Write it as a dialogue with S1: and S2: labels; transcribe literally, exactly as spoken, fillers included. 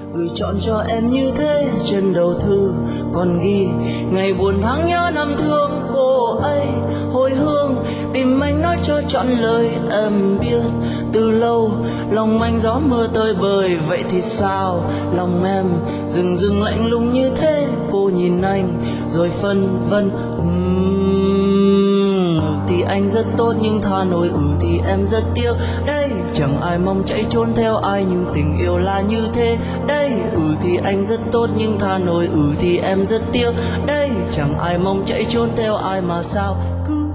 S1: gửi trọn cho em như thế. Trên đầu thư còn ghi ngày buồn tháng nhớ năm thương. Cô ấy hồi hương tìm anh nói cho trọn lời. Em biết từ lâu lòng anh gió mưa tơi bời. Vậy thì sao lòng em dừng dừng lạnh lùng như thế. Cô nhìn anh rồi phân vân. uhm, ừ thì anh rất tốt nhưng tha nổi. Ừ thì em rất tiếc đây. Chẳng ai mong chạy trốn theo ai nhưng tình yêu là như thế đây. Ừ thì anh rất tốt nhưng tha nổi. Ừ thì em rất tiếc đây. Chẳng ai mong chạy trốn theo ai mà sao cứ